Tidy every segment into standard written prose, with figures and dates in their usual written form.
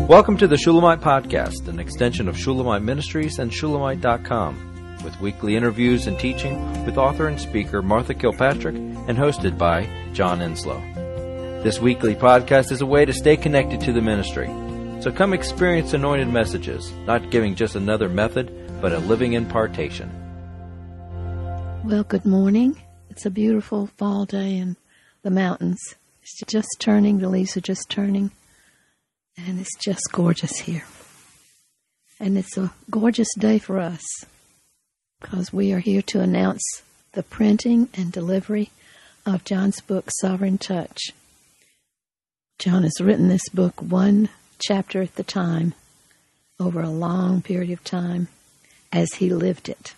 Welcome to the Shulamite Podcast, an extension of Shulamite Ministries and Shulamite.com, with weekly interviews and teaching with author and speaker Martha Kilpatrick and hosted by John Enslow. This weekly podcast is a way to stay connected to the ministry. So come experience anointed messages, not giving just another method, but a living impartation. Well, good morning. It's a beautiful fall day in the mountains. It's just turning, the leaves are just turning. And it's just gorgeous here. And it's a gorgeous day for us because we are here to announce the printing and delivery of John's book, Sovereign Touch. John has written this book one chapter at the time over a long period of time as he lived it.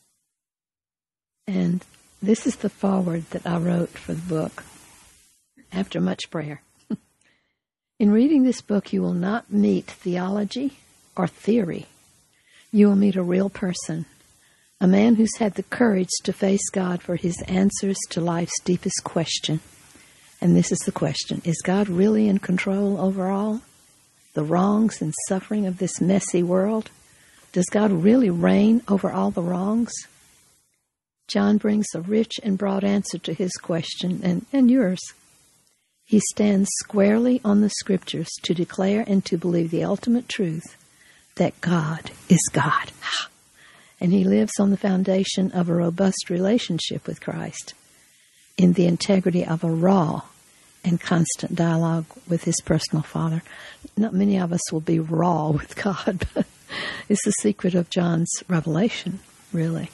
And this is the foreword that I wrote for the book after much prayer. In reading this book, you will not meet theology or theory. You will meet a real person, a man who's had the courage to face God for his answers to life's deepest question. And this is the question: is God really in control over all the wrongs and suffering of this messy world? Does God really reign over all the wrongs? John brings a rich and broad answer to his question and yours. He stands squarely on the Scriptures to declare and to believe the ultimate truth that God is God. And he lives on the foundation of a robust relationship with Christ in the integrity of a raw and constant dialogue with his personal Father. Not many of us will be raw with God, but it's the secret of John's revelation, really.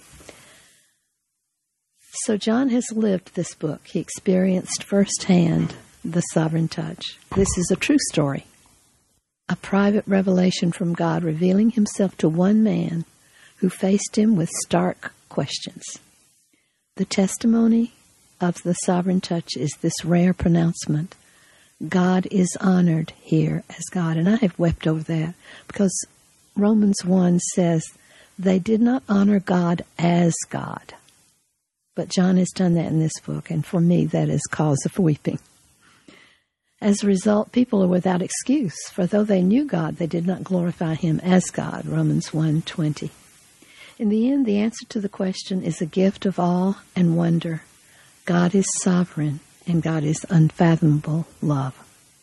So John has lived this book. He experienced firsthand the sovereign touch. This is a true story, a private revelation from God revealing himself to one man who faced him with stark questions. The testimony of the sovereign touch is this rare pronouncement: God is honored here as God. And I have wept over that because Romans 1 says they did not honor God as God. But John has done that in this book, and for me that is cause of weeping. As a result, people are without excuse, for though they knew God, they did not glorify him as God, Romans 1:20. In the end, the answer to the question is a gift of awe and wonder. God is sovereign, and God is unfathomable love.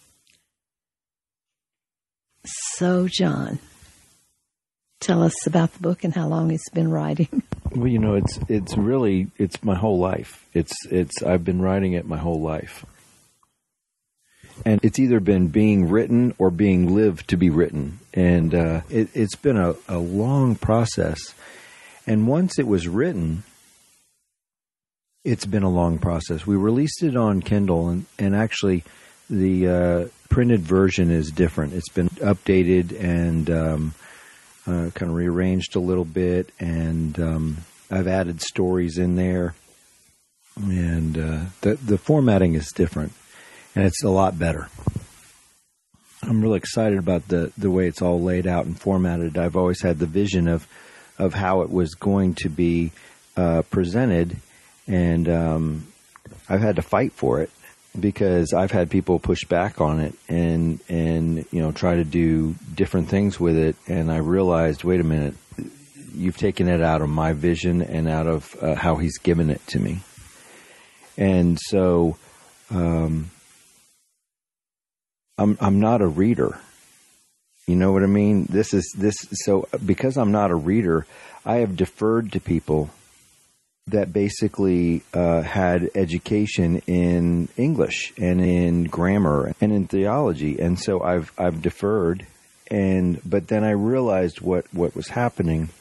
So, John, tell us about the book and how long it's been writing. Well, you know, it's my whole life. I've been writing it my whole life. And it's either been being written or being lived to be written. And it's been a long process. And once it was written, it's been a long process. We released it on Kindle, and actually the printed version is different. It's been updated and kind of rearranged a little bit. And I've added stories in there. And the formatting is different. And it's a lot better. I'm really excited about the way it's all laid out and formatted. I've always had the vision of how it was going to be presented, and I've had to fight for it because I've had people push back on it and try to do different things with it. And I realized, wait a minute, you've taken it out of my vision and out of how he's given it to me. And so I'm not a reader. You know what I mean? So because I'm not a reader, I have deferred to people that basically had education in English and in grammar and in theology. And so I've deferred, but then I realized what was happening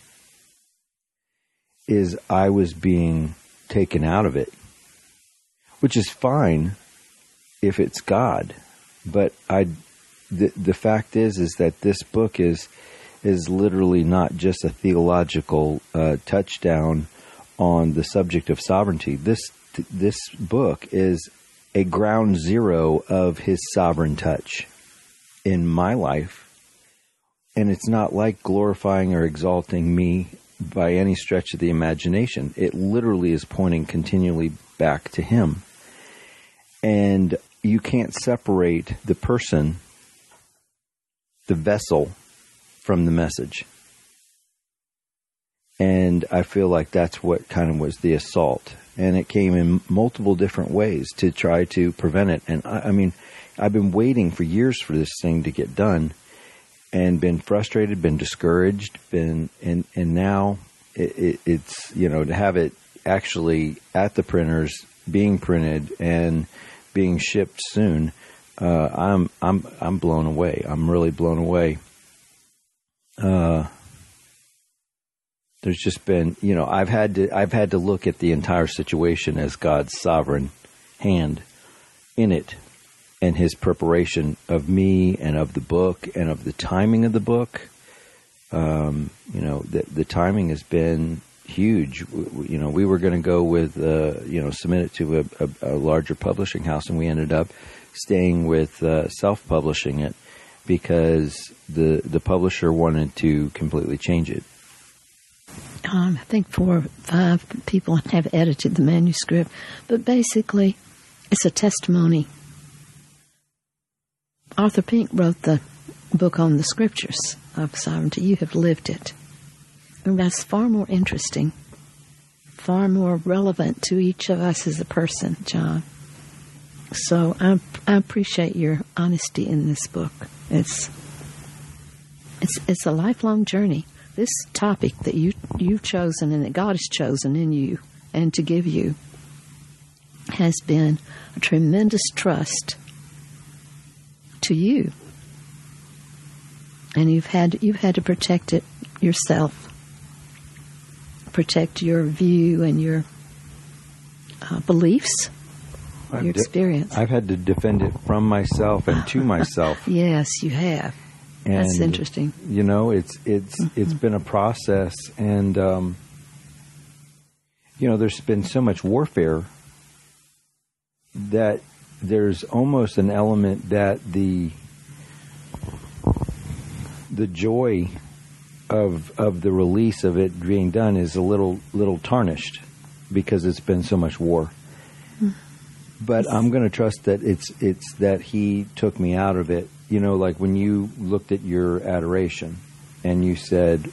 is I was being taken out of it, which is fine if it's God. But the fact is that this book is literally not just a theological touchdown on the subject of sovereignty. This book is a ground zero of his sovereign touch in my life, and it's not like glorifying or exalting me by any stretch of the imagination. It literally is pointing continually back to him. And you can't separate the person the vessel from the message. And I feel like that's what kind of was the assault. And it came in multiple different ways to try to prevent it. And I mean, I've been waiting for years for this thing to get done, and been frustrated, been discouraged, and now it's, you know, to have it actually at the printers, being printed and being shipped soon. I'm blown away. I'm really blown away. There's just been, you know, I've had to look at the entire situation as God's sovereign hand in it, and His preparation of me and of the book and of the timing of the book. You know, the timing has been huge. You know, we were going to go with, you know, submit it to a larger publishing house, and we ended up staying with self-publishing it because the publisher wanted to completely change it. I think 4 or 5 people have edited the manuscript, but basically it's a testimony. Arthur Pink wrote the book on the scriptures of sovereignty. You have lived it. And that's far more interesting, far more relevant to each of us as a person, John. So I appreciate your honesty in this book. It's a lifelong journey. This topic that you've chosen and that God has chosen in you and to give you has been a tremendous trust to you. And you've had to protect it yourself. Protect your view and your beliefs, your experience. I've had to defend it from myself and to myself. Yes, you have. And, that's interesting. You know, it's been a process, and you know, there's been so much warfare that there's almost an element that the joy of the release of it being done is a little tarnished because it's been so much war. But I'm going to trust that it's that He took me out of it. You know, like when you looked at your adoration and you said,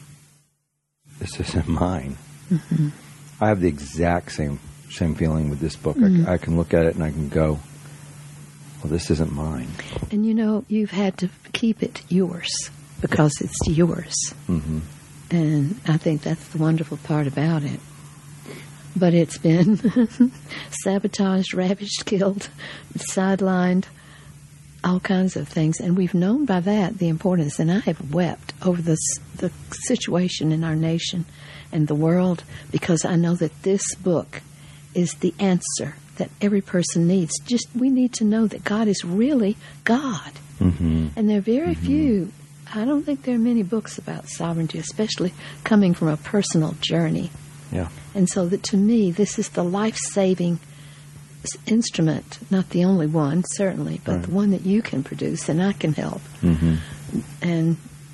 "This isn't mine." Mm-hmm. I have the exact same feeling with this book. Mm-hmm. I can look at it and I can go, "Well, this isn't mine." And you know, you've had to keep it yours because it's yours. Mm-hmm. And I think that's the wonderful part about it. But it's been sabotaged, ravaged, killed, sidelined, all kinds of things. And we've known by that the importance. And I have wept over the situation in our nation and the world, because I know that this book is the answer that every person needs. Just we need to know that God is really God. Mm-hmm. And there are very few, I don't think there are many books about sovereignty, especially coming from a personal journey. Yeah. And so that to me, this is the life-saving instrument, not the only one, certainly, but the one that you can produce and I can help. Mm-hmm. And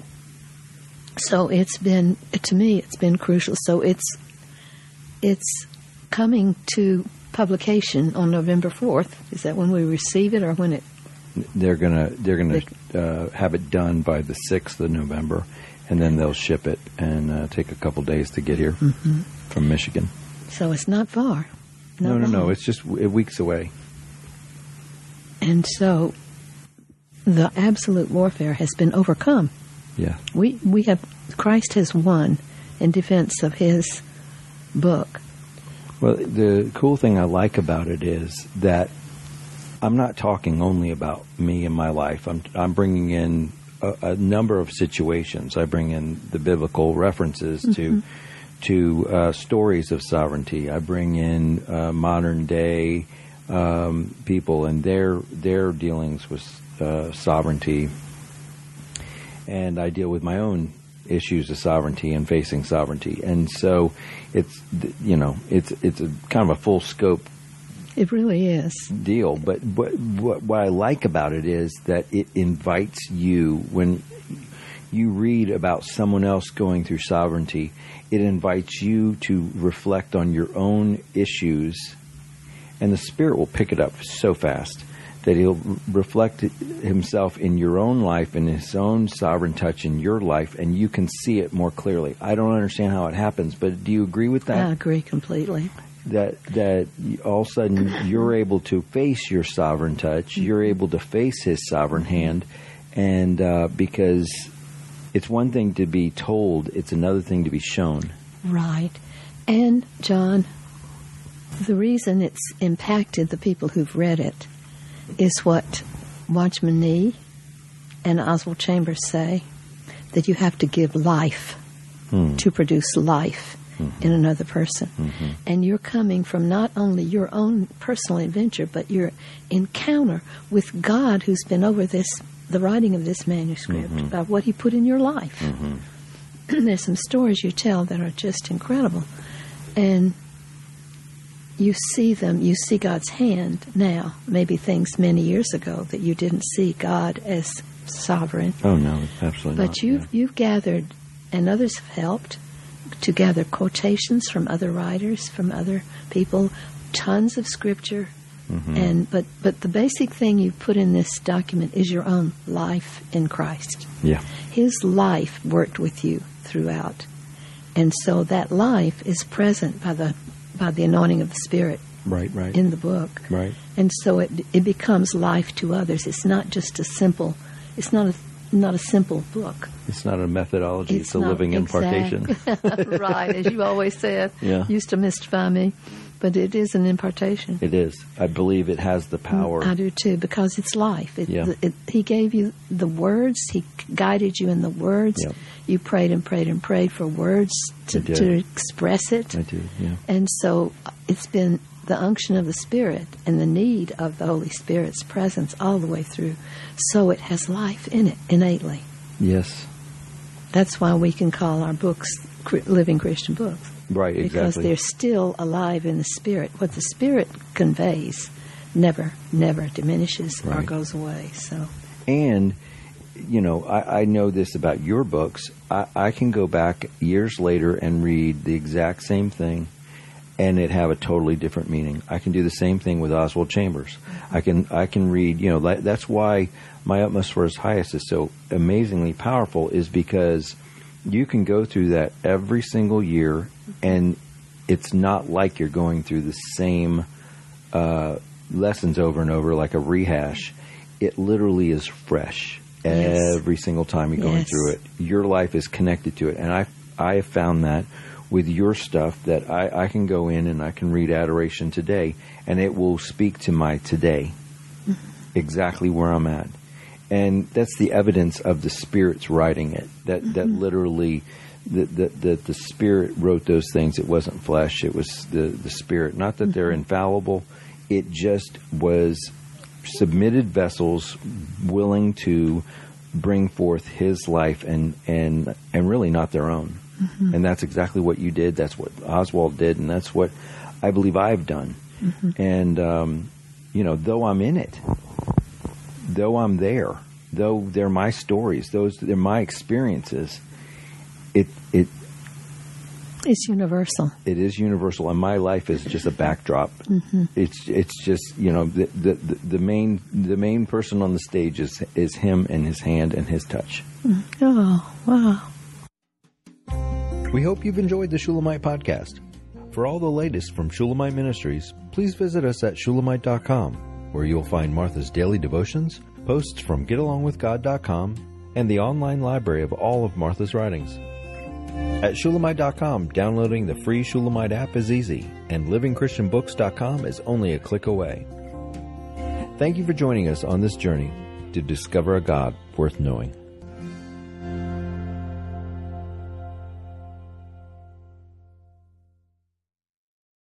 so it's been, to me, it's been crucial. So it's coming to publication on November 4th. Is that when we receive it, or when it? They're gonna have it done by the 6th of November, and then they'll ship it and take a couple days to get here from Michigan. So it's not far. No. It's just weeks away. And so the absolute warfare has been overcome. Yeah. We have, Christ has won in defense of His book. Well, the cool thing I like about it is that I'm not talking only about me and my life. I'm bringing in a number of situations. I bring in the biblical references to stories of sovereignty. I bring in modern day people and their dealings with sovereignty, and I deal with my own issues of sovereignty and facing sovereignty. And so it's it's a kind of a full scope. It really is deal. But what I like about it is that it invites you, when you read about someone else going through sovereignty, it invites you to reflect on your own issues, and the Spirit will pick it up so fast that He'll reflect Himself in your own life and His own sovereign touch in your life, and you can see it more clearly. I don't understand how it happens, but do you agree with that? I agree completely. That all of a sudden you're able to face your sovereign touch, you're able to face His sovereign hand, and because it's one thing to be told, it's another thing to be shown. Right. And, John, the reason it's impacted the people who've read it is what Watchman Nee and Oswald Chambers say, that you have to give life to produce life in another person. And you're coming from not only your own personal adventure, but your encounter with God, who's been over the writing of this manuscript, about what He put in your life. There's some stories you tell that are just incredible. And you see them, you see God's hand now, maybe things many years ago that you didn't see God as sovereign. Oh, no, absolutely not. But you've gathered, and others have helped, to gather quotations from other writers, from other people, tons of scripture. But the basic thing you put in this document is your own life in Christ. Yeah. His life worked with you throughout. And so that life is present by the anointing of the Spirit Right. in the book. Right. And so it becomes life to others. It's not just a simple book. It's not a methodology, it's a living impartation. Right, as you always said. Yeah. Used to mystify me. But it is an impartation. It is. I believe it has the power. I do too, because it's life. Yeah. He gave you the words. He guided you in the words. Yep. You prayed and prayed and prayed for words to express it. I do, yeah. And so it's been the unction of the Spirit and the need of the Holy Spirit's presence all the way through. So it has life in it innately. Yes. That's why we can call our books living Christian books. Right, exactly. Because they're still alive in the Spirit. What the Spirit conveys never diminishes or goes away. So, and, I know this about your books. I can go back years later and read the exact same thing and it have a totally different meaning. I can do the same thing with Oswald Chambers. I can read, that's why My Utmost for His Highest is so amazingly powerful, is because you can go through that every single year, and it's not like you're going through the same lessons over and over, like a rehash. It literally is fresh every single time you're going through it. Your life is connected to it. And I have found that with your stuff, that I can go in and I can read Adoration today, and it will speak to my today, exactly where I'm at. And that's the evidence of the Spirit's writing it. That literally, the Spirit wrote those things. It wasn't flesh. It was the Spirit. Not that they're infallible. It just was submitted vessels willing to bring forth His life and really not their own. And that's exactly what you did. That's what Oswald did, and that's what I believe I've done. And though I'm in it, though I'm there, though they're my stories, they're my experiences, it's universal. It is universal, and my life is just a backdrop. It's just the main person on the stage is Him and His hand and His touch. Oh, wow. We hope you've enjoyed the Shulamite podcast. For all the latest from Shulamite Ministries, please visit us at shulamite.com, where you'll find Martha's daily devotions, posts from getalongwithgod.com, and the online library of all of Martha's writings. At shulamite.com, downloading the free Shulamite app is easy, and livingchristianbooks.com is only a click away. Thank you for joining us on this journey to discover a God worth knowing.